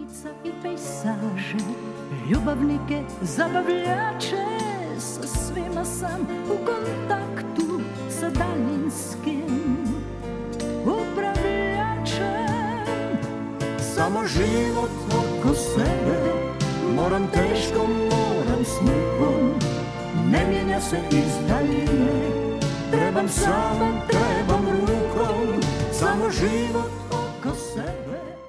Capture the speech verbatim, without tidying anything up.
lica i pejsaže, ljubavnike, zabavljače, sa svima sam u kontaktu, sa daljinskim upravljačem. Samo život oko sebe, moram teško, moram s mukom, ne mijenja se iz daljine, trebam sama, trebam rukom, samo život oko sebe.